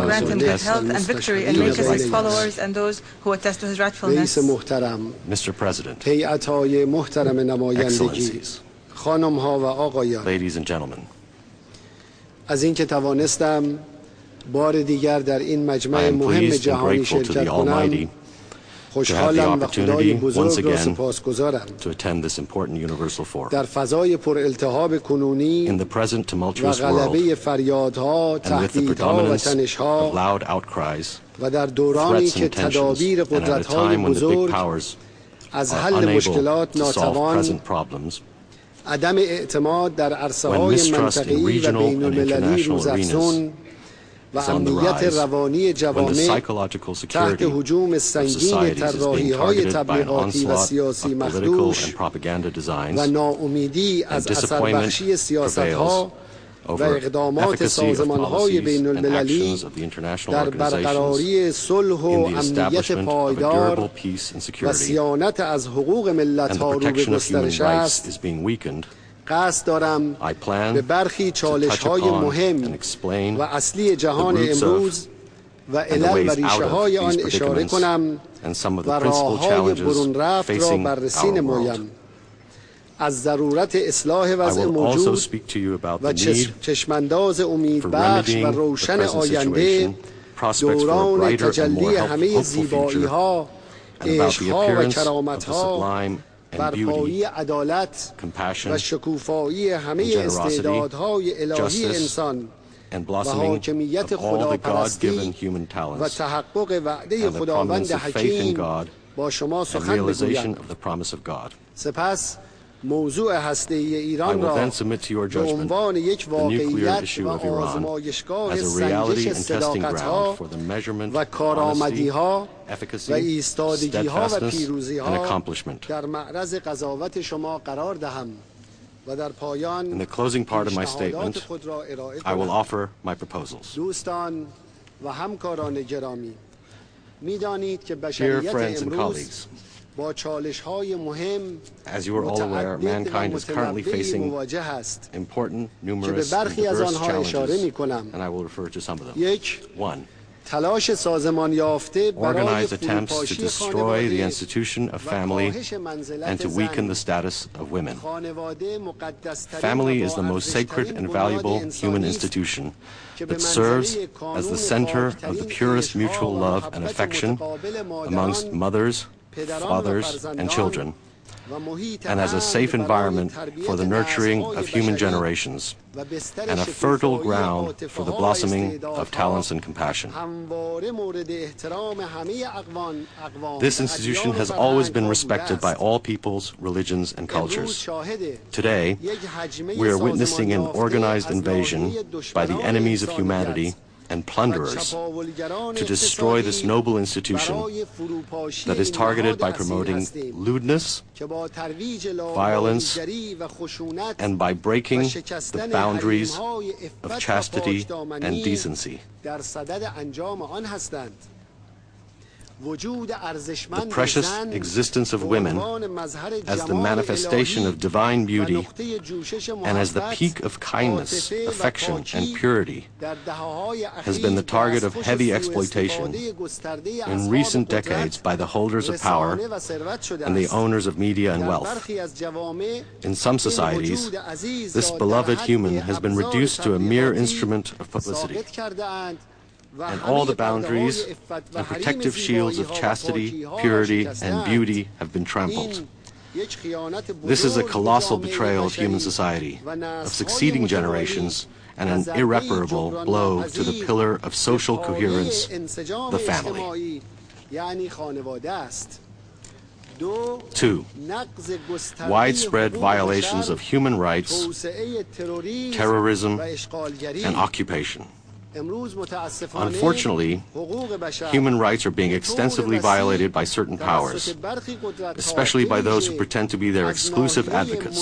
grant him good health and victory, and make us his followers and those who attest to his rightfulness. Mr. President, Excellencies, ladies and gentlemen, از اینکه توانستم بار دیگر در این I مجمع am مهم pleased and جهانی grateful to شرکت the کنم. Almighty to have the خوشحالم و خدای opportunity once بزرگ را again سپاسگزارم. to attend this important universal forum. در فضای پر التهاب کنونی In the present و tumultuous world, غلبه فریادها، and with the تهدیدها و predominance of تنشها loud outcries, و در دورانی threats که and tensions, تدابیر and at a قدرت‌های time when the big بزرگ powers از are حل unable مشکلات to solve ناتوان، present problems, عدم اعتماد در when عرصه‌های mistrust in منطقه‌ای و regional and بین‌المللی international روزافزون و is on the امنیت rise, روانی when the جوامع psychological تحت security هجوم of سنگین societies is being طراحی‌های targeted by an تبلیغاتی و onslaught سیاسی of political مخدوش and propaganda و designs, ناامیدی and از disappointment اثربخشی سیاست‌ها prevails و over اقدامات efficacy of سازمان‌های policies and بین‌المللی actions of the international در organizations برقراری صلح و in the امنیت establishment of a پایدار durable peace and و security, صیانت از حقوق and the ملت‌ها رو به protection of human گسترش rights است. is being weakened. قصد دارم I plan به برخی to touch چالش‌های upon مهم and explain و اصلی جهان the roots of امروز و and the علل و ways out ریشه‌های of آن these اشاره predicaments کنم and some of و the principal راه‌های challenges برون رفت را facing بررسی our world. نمایم. از ضرورت اصلاح I وضع will also موجود speak to you about و the need چشمانداز for امیدبخش و remedying the روشن present آینده، situation, prospects for a دوران brighter and more تجلی همه hopeful future, زیبایی‌ها، and about the عشق‌ها و appearance of the کرامت‌ها، sublime and برپایی beauty, عدالت compassion, و شکوفایی همه and generosity, استعدادهای الهی justice, انسان and و blossoming حاکمیت of all the خداپرستی God-given human و talents, تحقق وعده and the خداوند prominence of faith in حکیم God, با شما and سخن realization بگویم. of the promise of God. سپس موضوع هسته‌ای I ایران will را then submit to your به judgment عنوان یک the nuclear واقعیت issue و of Iran آزمایشگاه as a reality سنجش and testing ground صداقت‌ها for the measurement و of honesty, کارآمدی‌ها efficacy, و ایستادگی‌ها و steadfastness, and پیروزی‌ها accomplishment. در معرض قضاوت شما قرار دهم و در In پایان the closing part of my پیشنهادات statement, خود را ارائه I will کنم. offer my proposals. دوستان و همکاران گرامی، می‌دانید که Dear بشریت friends and امروز colleagues, با چالش‌های مهم as you are all aware, متعدد و mankind is currently متنوعی facing مواجه است important, که به numerous, and برخی از diverse آنها اشاره challenges, می‌کنم. and I will refer to some of them. یک، 1. تلاش سازمان یافته برای Organized attempts to فروپاشی destroy the خانواده institution of و family کاهش منزلت and to weaken زن. the status of women. خانواده مقدس‌ترین Family و is the most sacred باارزش‌ترین and بنیاد valuable human انسانی است institution که به that serves منزله as the کانون center of the پاک‌ترین purest عشق‌ها mutual و love and محبت affection متقابل amongst مادران، mothers, پدران و fathers, and فرزندان children, و محیط and as a امن safe برای environment تربیت for the nurturing نسل‌های of human بشری generations, و بستر and a شکوفایی fertile ground for the عاطفه‌ها و blossoming of استعدادها talents and compassion. همواره مورد احترام همه اقوام This institution has always been respected by all peoples, religions, and cultures. Today, we are witnessing an organized invasion by the enemies of humanity and plunderers to destroy this noble institution that is targeted by promoting lewdness, violence, and by breaking the boundaries of chastity and decency. The precious existence of women as the manifestation of divine beauty and as the peak of kindness, affection, and purity has been the target of heavy exploitation in recent decades by the holders of power and the owners of media and wealth. In some societies, this beloved human has been reduced to a mere instrument of publicity, and all the boundaries and protective shields of chastity, purity, and beauty have been trampled. This is a colossal betrayal of human society, of succeeding generations, and an irreparable blow to the pillar of social coherence, the family. 2. Widespread violations of human rights, terrorism, and occupation. Unfortunately, human rights are being extensively violated by certain powers, especially by those who pretend to be their exclusive advocates.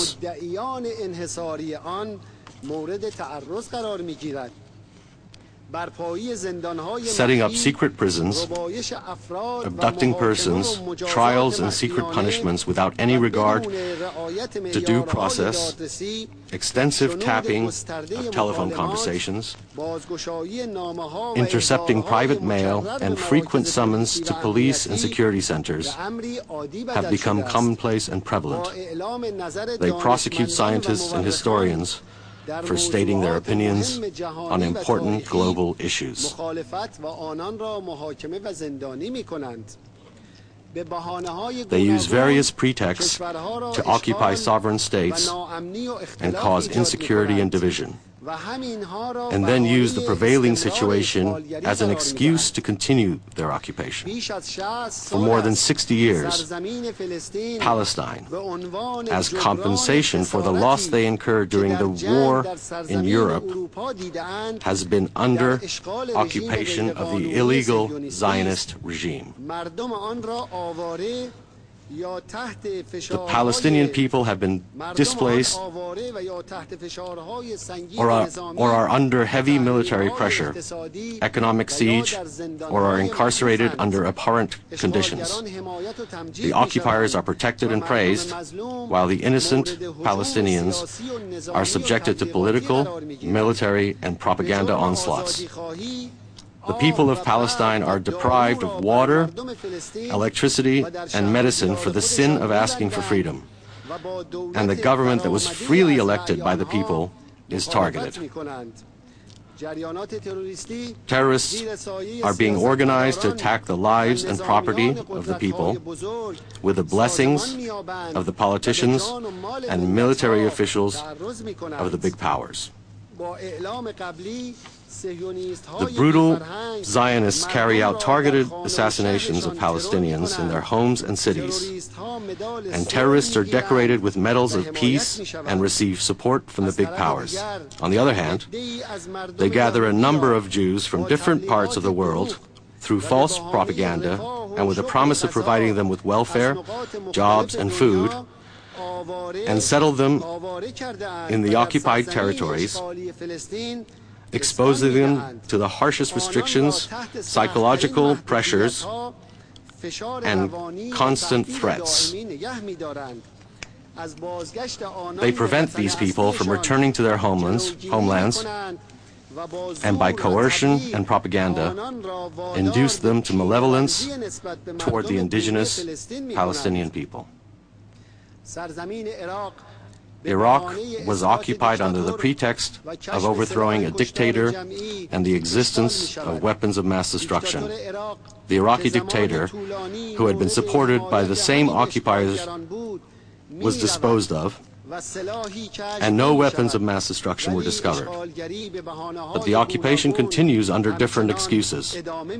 setting up secret prisons, abducting persons, trials and secret punishments without any regard to due process, extensive tapping of telephone conversations, intercepting private mail, and frequent summons to police and security centers have become commonplace and prevalent. They prosecute scientists and historians for stating their opinions on important global issues. They use various pretexts to occupy sovereign states and cause insecurity and division, and then use the prevailing situation as an excuse to continue their occupation. For more than 60 years, Palestine, as compensation for the loss they incurred during the war in Europe, has been under occupation of the illegal Zionist regime. The Palestinian people have been displaced or are under heavy military pressure, economic siege, or are incarcerated under abhorrent conditions. The occupiers are protected and praised, while the innocent Palestinians are subjected to political, military, and propaganda onslaughts. The people of Palestine are deprived of water, electricity, and medicine for the sin of asking for freedom. And the government that was freely elected by the people is targeted. Terrorists are being organized to attack the lives and property of the people with the blessings of the politicians and military officials of the big powers. The brutal Zionists carry out targeted assassinations of Palestinians in their homes and cities, and terrorists are decorated with medals of peace and receive support from the big powers. On the other hand, they gather a number of Jews from different parts of the world through false propaganda and with the promise of providing them with welfare, jobs, and food, and settle them in the occupied territories, exposing them to the harshest restrictions, psychological pressures, and constant threats. They prevent these people from returning to their homelands, and by coercion and propaganda, induce them to malevolence toward the indigenous Palestinian people. Iraq was occupied under the pretext of overthrowing a dictator and the existence of weapons of mass destruction. The Iraqi dictator, who had been supported by the same occupiers, was disposed of, and no weapons of mass destruction were discovered. But the occupation continues under different excuses.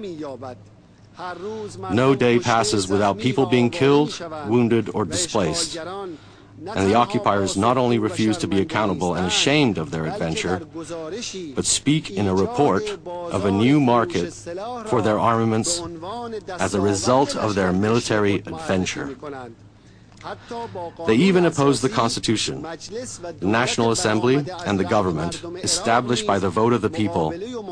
No day passes without people being killed, wounded, or displaced. And the occupiers not only refuse to be accountable and ashamed of their adventure, but speak in a report of a new market for their armaments as a result of their military adventure. They even oppose the Constitution, the National Assembly, and the government established by the vote of the people,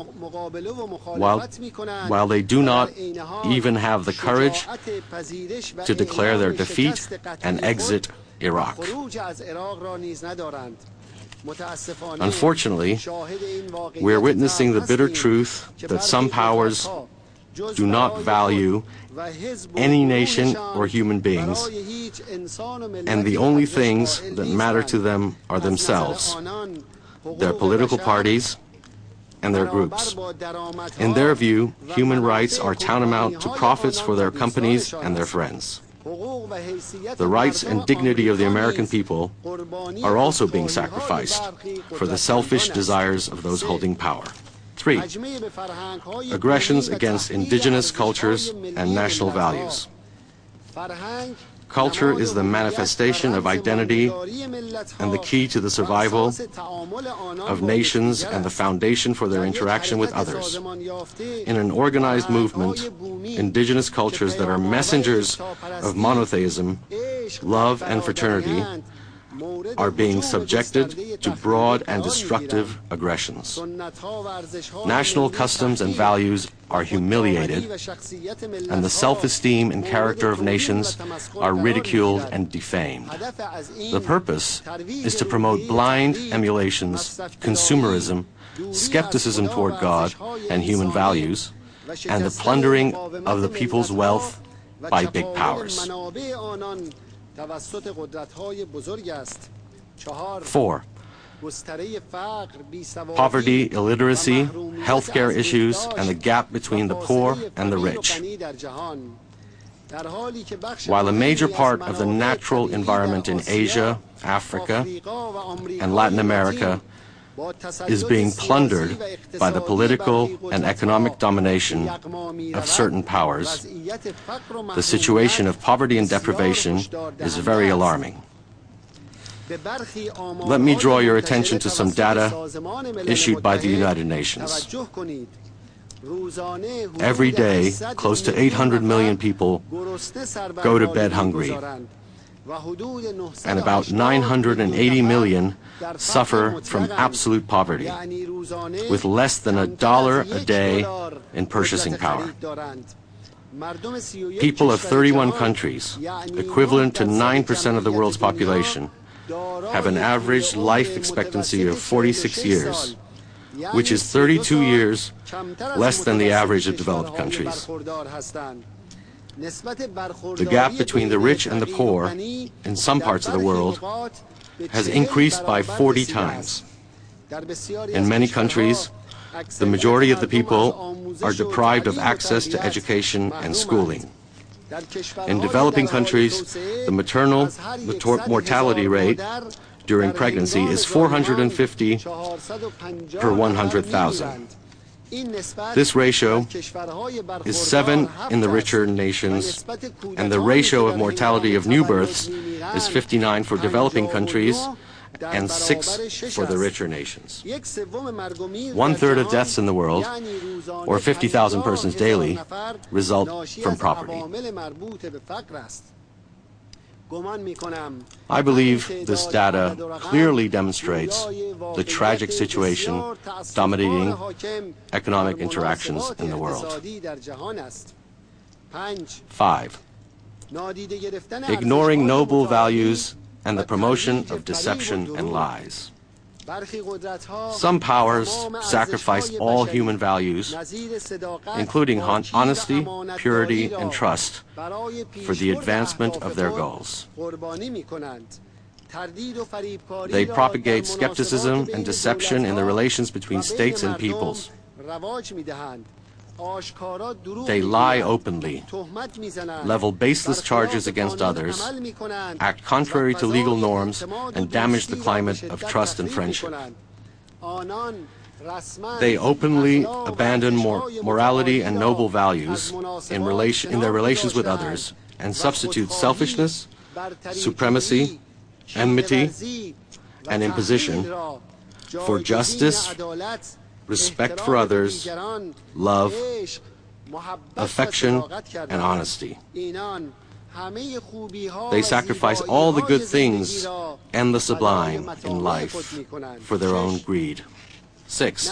while they do not even have the courage to declare their defeat and exit Iraq. Unfortunately, we are witnessing the bitter truth that some powers do not value any nation or human beings, and the only things that matter to them are themselves, their political parties, and their groups. In their view, human rights are tantamount to profits for their companies and their friends. The rights and dignity of the American people are also being sacrificed for the selfish desires of those holding power. 3. Aggressions against indigenous cultures and national values. Culture is the manifestation of identity and the key to the survival of nations and the foundation for their interaction with others. In an organized movement, indigenous cultures that are messengers of monotheism, love, and fraternity are being subjected to broad and destructive aggressions. National customs and values are humiliated, and the self-esteem and character of nations are ridiculed and defamed. The purpose is to promote blind emulations, consumerism, skepticism toward God and human values, and the plundering of the people's wealth by big powers. 4. Poverty, illiteracy, healthcare issues, and the gap between the poor and the rich. While a major part of the natural environment in Asia, Africa, and Latin America is being plundered by the political and economic domination of certain powers, the situation of poverty and deprivation is very alarming. Let me draw your attention to some data issued by the United Nations. Every day, close to 800 million people go to bed hungry, and about 980 million suffer from absolute poverty, with less than $1 a day in purchasing power. People of 31 countries, equivalent to 9% of the world's population, have an average life expectancy of 46 years, which is 32 years less than the average of developed countries. The gap between the rich and the poor in some parts of the world has increased by 40 times. In many countries, the majority of the people are deprived of access to education and schooling. In developing countries, the maternal mortality rate during pregnancy is 450 per 100,000. This ratio is 7 in the richer nations, and the ratio of mortality of new births is 59 for developing countries and 6 for the richer nations. 1/3 of deaths in the world, or 50,000 persons daily, result from poverty. I believe this data clearly demonstrates the tragic situation dominating economic interactions in the world. 5. Ignoring noble values and the promotion of deception and lies. Some powers sacrifice all human values, including honesty, purity, and trust, for the advancement of their goals. They propagate skepticism and deception in the relations between states and peoples. They lie openly, level baseless charges against others, act contrary to legal norms, and damage the climate of trust and friendship. They openly abandon morality and noble values in their relations with others and substitute selfishness, supremacy, enmity, and imposition for justice, respect for others, love, affection, and honesty. They sacrifice all the good things and the sublime in life for their own greed. 6.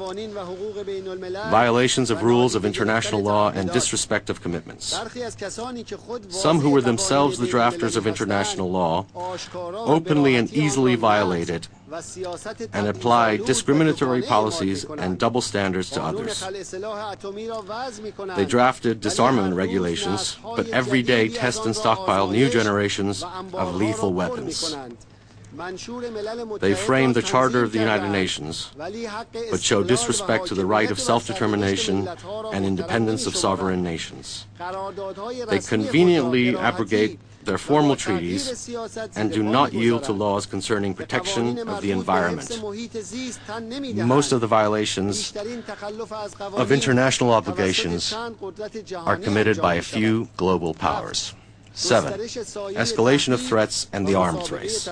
Violations of rules of international law and disrespect of commitments. Some who were themselves the drafters of international law openly and easily violate it and apply discriminatory policies and double standards to others. They drafted disarmament regulations, but every day test and stockpile new generations of lethal weapons. They frame the Charter of the United Nations, but show disrespect to the right of self-determination and independence of sovereign nations. They conveniently abrogate their formal treaties and do not yield to laws concerning protection of the environment. Most of the violations of international obligations are committed by a few global powers. 7. Escalation of threats and the arms race.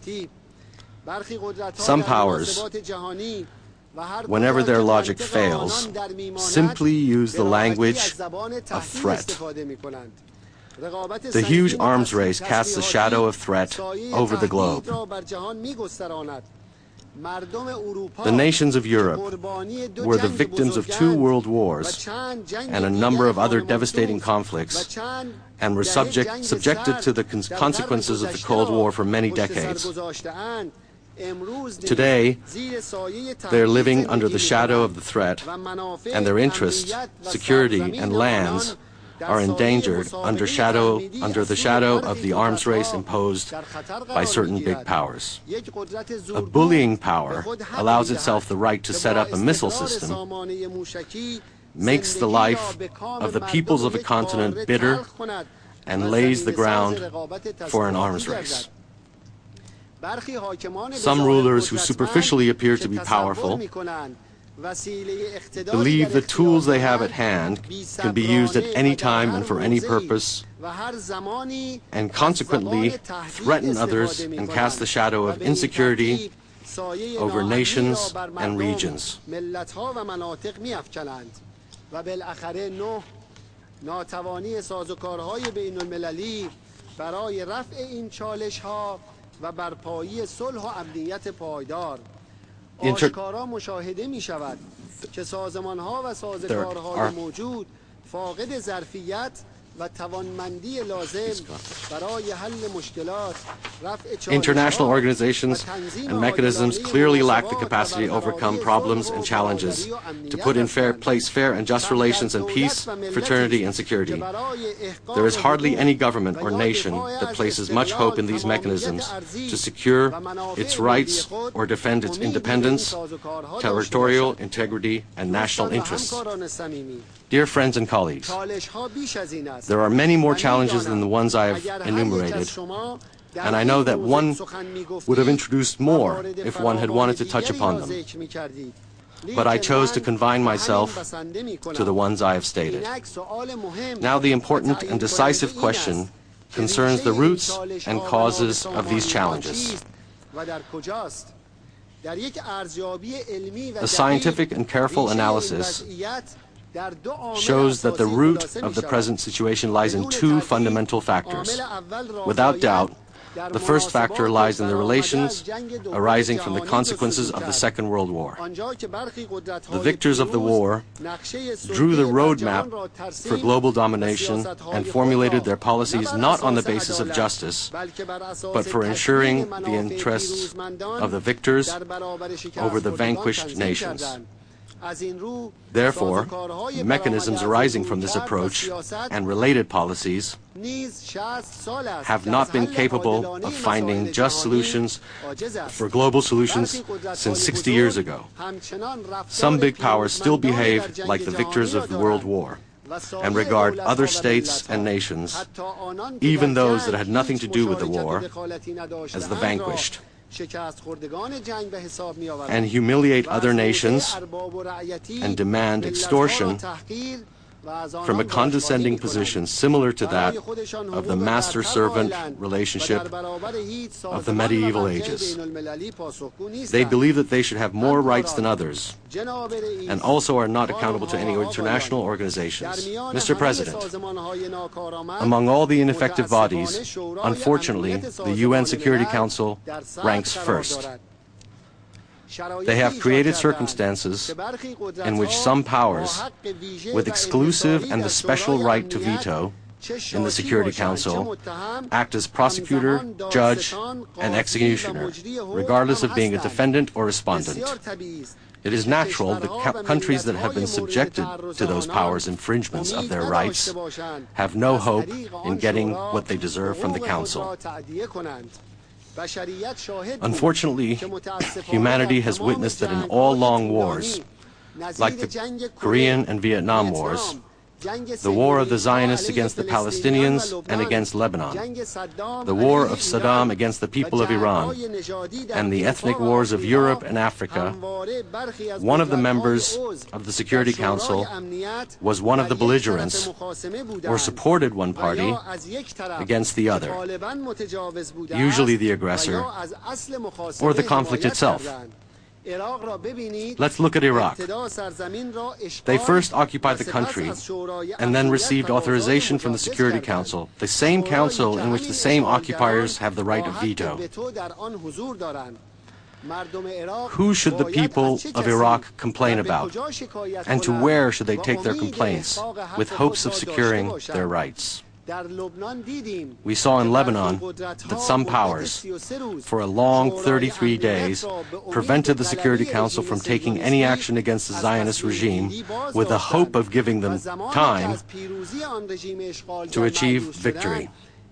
Some powers, whenever their logic fails, simply use the language of threat. The huge arms race casts a shadow of threat over the globe. The nations of Europe were the victims of 2 world wars and a number of other devastating conflicts, and were subjected to the consequences of the Cold War for many decades. Today, they are living under the shadow of the threat, and their interests, security, and lands are endangered under the shadow of the arms race imposed by certain big powers. A bullying power allows itself the right to set up a missile system, makes the life of the peoples of a continent bitter, and lays the ground for an arms race. Some rulers who superficially appear to be powerful believe the tools they have at hand can be used at any time and for any purpose, and consequently threaten others and cast the shadow of insecurity over nations and regions. آشکارا مشاهده می شود که سازمان‌ها و سازوکارهای موجود فاقد ظرفیت و توانمندی لازم برای حل مشکلات. International organizations and mechanisms clearly lack the capacity to overcome problems and challenges, to put in place fair and just relations and peace, fraternity, and security. There is hardly any government or nation that places much hope in these mechanisms to secure its rights or defend its independence, territorial integrity, and national interests. Dear friends and colleagues, there are many more challenges than the ones I have enumerated, and I know that one would have introduced more if one had wanted to touch upon them. But I chose to confine myself to the ones I have stated. Now the important and decisive question concerns the roots and causes of these challenges. A scientific and careful analysis shows that the root of the present situation lies in 2 fundamental factors. Without doubt, the first factor lies in the relations arising from the consequences of the Second World War. The victors of the war drew the roadmap for global domination and formulated their policies not on the basis of justice, but for ensuring the interests of the victors over the vanquished nations. Therefore, mechanisms arising from this approach and related policies have not been capable of finding just solutions for global solutions since 60 years ago. Some big powers still behave like the victors of the World War and regard other states and nations, even those that had nothing to do with the war, as the vanquished, and humiliate other nations and demand extortion from a condescending position similar to that of the master-servant relationship of the medieval ages. They believe that they should have more rights than others, and also are not accountable to any international organizations. Mr. President, among all the ineffective bodies, unfortunately, the UN Security Council ranks first. They have created circumstances in which some powers, with exclusive and the special right to veto in the Security Council, act as prosecutor, judge, and executioner, regardless of being a defendant or respondent. It is natural that countries that have been subjected to those powers' infringements of their rights have no hope in getting what they deserve from the Council. Unfortunately, humanity has witnessed that in all long wars, like the Korean and Vietnam Wars, the war of the Zionists against the Palestinians and against Lebanon, the war of Saddam against the people of Iran, and the ethnic wars of Europe and Africa, one of the members of the Security Council was one of the belligerents or supported one party against the other, usually the aggressor or the conflict itself. Let's look at Iraq. They first occupied the country and then received authorization from the Security Council, the same council in which the same occupiers have the right of veto. Who should the people of Iraq complain about, and to where should they take their complaints with hopes of securing their rights? We saw in Lebanon that some powers, for a long 33 days, prevented the Security Council from taking any action against the Zionist regime with the hope of giving them time to achieve victory.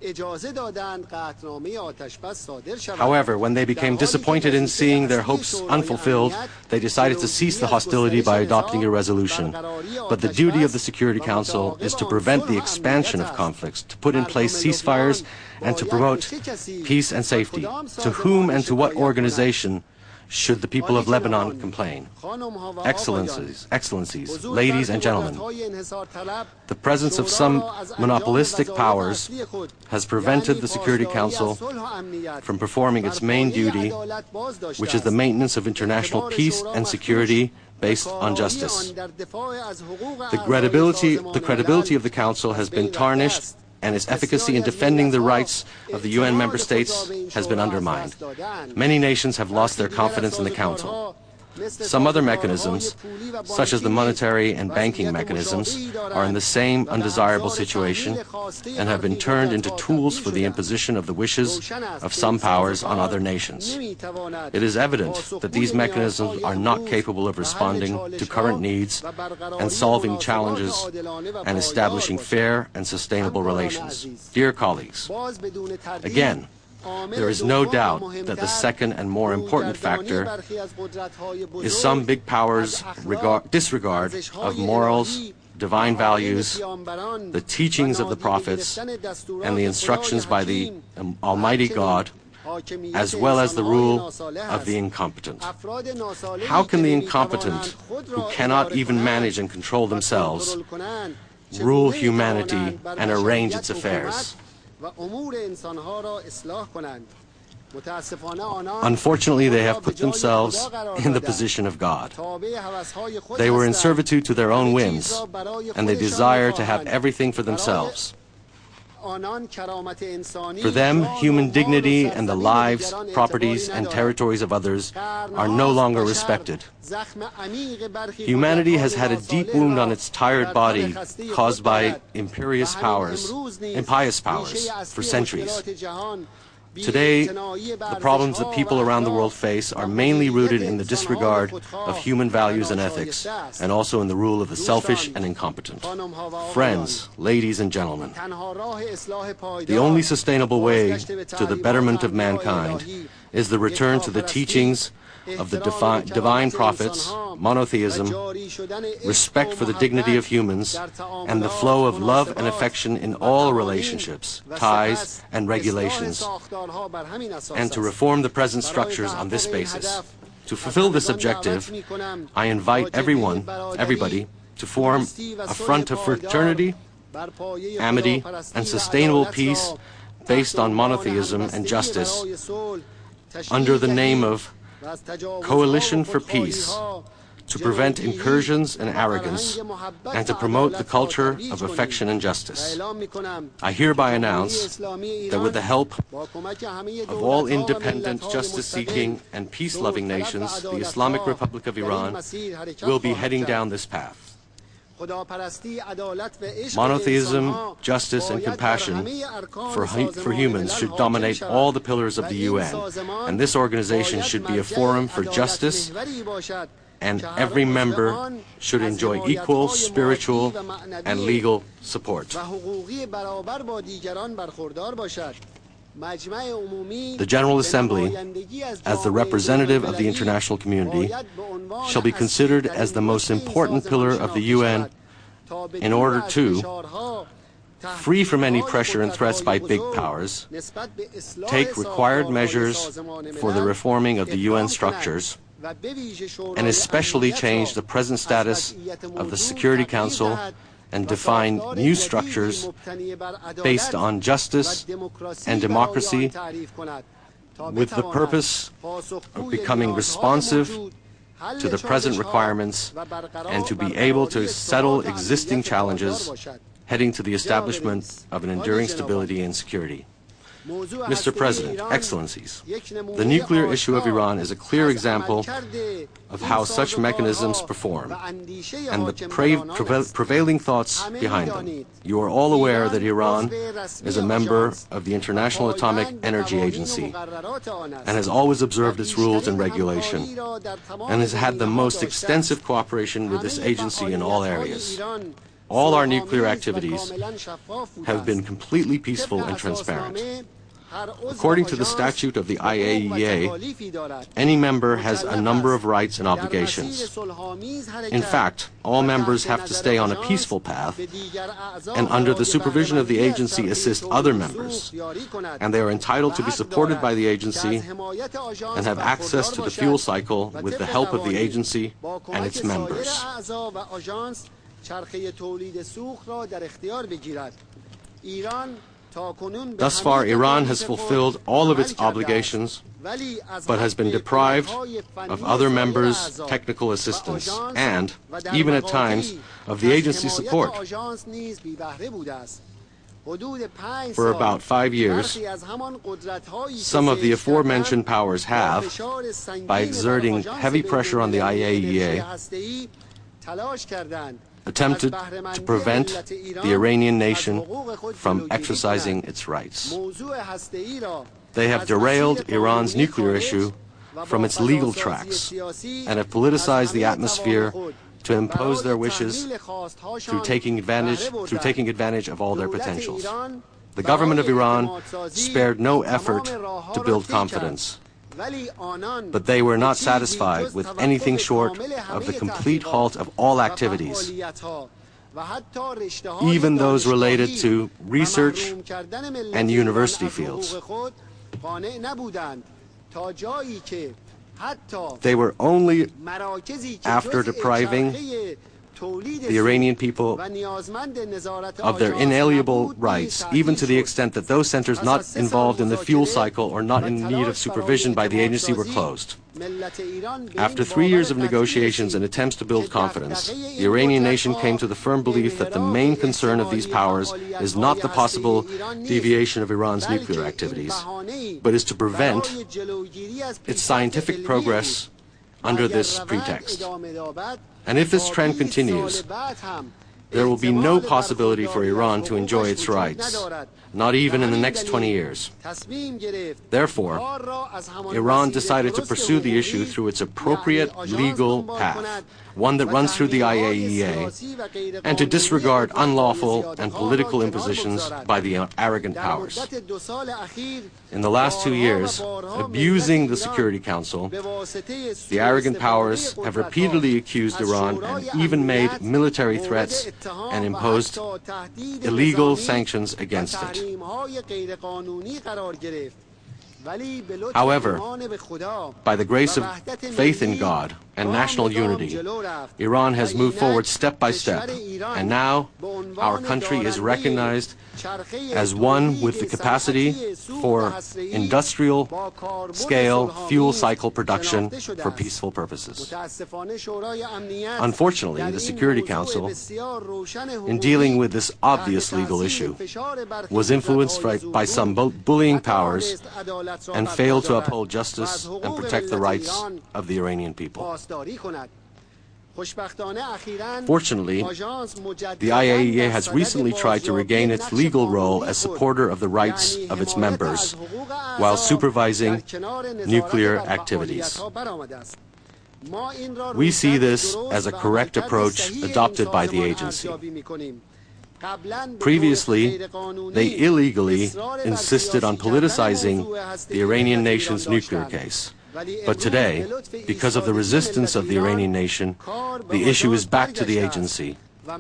However, when they became disappointed in seeing their hopes unfulfilled, they decided to cease the hostility by adopting a resolution. But the duty of the Security Council is to prevent the expansion of conflicts, to put in place ceasefires, and to promote peace and safety. To whom and to what organization should the people of Lebanon complain? Excellencies, ladies and gentlemen, the presence of some monopolistic powers has prevented the Security Council from performing its main duty, which is the maintenance of international peace and security based on justice. The credibility of the Council has been tarnished, and its efficacy in defending the rights of the UN member states has been undermined. Many nations have lost their confidence in the Council. Some other mechanisms, such as the monetary and banking mechanisms, are in the same undesirable situation and have been turned into tools for the imposition of the wishes of some powers on other nations. It is evident that these mechanisms are not capable of responding to current needs and solving challenges and establishing fair and sustainable relations. Dear colleagues, again, there is no doubt that the second and more important factor is some big powers' disregard of morals, divine values, the teachings of the prophets, and the instructions by the Almighty God, as well as the rule of the incompetent. How can the incompetent, who cannot even manage and control themselves, rule humanity and arrange its affairs? Unfortunately, they have put themselves in the position of God. They were in servitude to their own whims, and they desire to have everything for themselves. For them, human dignity and the lives, properties, and territories of others are no longer respected. Humanity has had a deep wound on its tired body caused by impious powers for centuries. Today, the problems that people around the world face are mainly rooted in the disregard of human values and ethics, and also in the rule of the selfish and incompetent. Friends, ladies and gentlemen, the only sustainable way to the betterment of mankind is the return to the teachings of the divine prophets, monotheism, respect for the dignity of humans, and the flow of love and affection in all relationships, ties, and regulations, and to reform the present structures on this basis. To fulfill this objective, I invite everybody, to form a front of fraternity, amity, and sustainable peace based on monotheism and justice under the name of Coalition for Peace, to prevent incursions and arrogance, and to promote the culture of affection and justice. I hereby announce that with the help of all independent, justice-seeking, and peace-loving nations, the Islamic Republic of Iran will be heading down this path. Monotheism, justice, and compassion for humans should dominate all the pillars of the UN, and this organization should be a forum for justice, and every member should enjoy equal spiritual and legal support. The General Assembly, as the representative of the international community, shall be considered as the most important pillar of the UN in order to, free from any pressure and threats by big powers, take required measures for the reforming of the UN structures, and especially change the present status of the Security Council and define new structures based on justice and democracy, with the purpose of becoming responsive to the present requirements and to be able to settle existing challenges heading to the establishment of an enduring stability and security. Mr. President, Excellencies, the nuclear issue of Iran is a clear example of how such mechanisms perform and the prevailing thoughts behind them. You are all aware that Iran is a member of the International Atomic Energy Agency and has always observed its rules and regulation and has had the most extensive cooperation with this agency in all areas. All our nuclear activities have been completely peaceful and transparent. According to the statute of the IAEA, any member has a number of rights and obligations. In fact, all members have to stay on a peaceful path and under the supervision of the agency assist other members, and they are entitled to be supported by the agency and have access to the fuel cycle with the help of the agency and its members. Thus far, Iran has fulfilled all of its obligations, but has been deprived of other members' technical assistance and, even at times, of the agency's support. For about 5 years, some of the aforementioned powers have, by exerting heavy pressure on the IAEA, attempted to prevent the Iranian nation from exercising its rights. They have derailed Iran's nuclear issue from its legal tracks and have politicized the atmosphere to impose their wishes through taking advantage of all their potentials. The government of Iran spared no effort to build confidence, but they were not satisfied with anything short of the complete halt of all activities, even those related to research and university fields. They were only after depriving the Iranian people of their inalienable rights, even to the extent that those centers not involved in the fuel cycle or not in need of supervision by the agency were closed. After 3 years of negotiations and attempts to build confidence, the Iranian nation came to the firm belief that the main concern of these powers is not the possible deviation of Iran's nuclear activities, but is to prevent its scientific progress under this pretext. And if this trend continues, there will be no possibility for Iran to enjoy its rights, not even in the next 20 years. Therefore, Iran decided to pursue the issue through its appropriate legal path, one that runs through the IAEA, and to disregard unlawful and political impositions by the arrogant powers. In the last 2 years, abusing the Security Council, the arrogant powers have repeatedly accused Iran and even made military threats and imposed illegal sanctions against it. However, by the grace of faith in God and national unity, Iran has moved forward step by step, and now our country is recognized as one with the capacity for industrial-scale fuel cycle production for peaceful purposes. Unfortunately, the Security Council, in dealing with this obvious legal issue, was influenced by some bullying powers and failed to uphold justice and protect the rights of the Iranian people. Fortunately, the IAEA has recently tried to regain its legal role as supporter of the rights of its members while supervising nuclear activities. We see this as a correct approach adopted by the agency. Previously, they illegally insisted on politicizing the Iranian nation's nuclear case. But today, because of the resistance of the Iranian nation, the issue is back to the agency.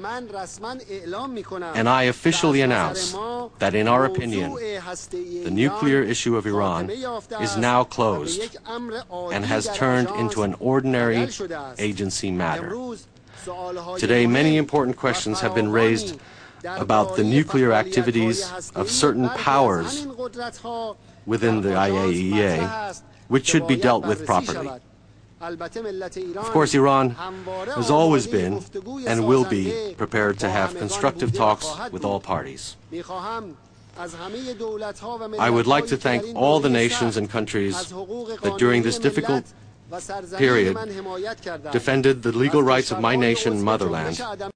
And I officially announce that, in our opinion, the nuclear issue of Iran is now closed and has turned into an ordinary agency matter. Today, many important questions have been raised about the nuclear activities of certain powers within the IAEA, which should be dealt with properly. Of course, Iran has always been and will be prepared to have constructive talks with all parties. I would like to thank all the nations and countries that during this difficult period defended the legal rights of my nation and motherland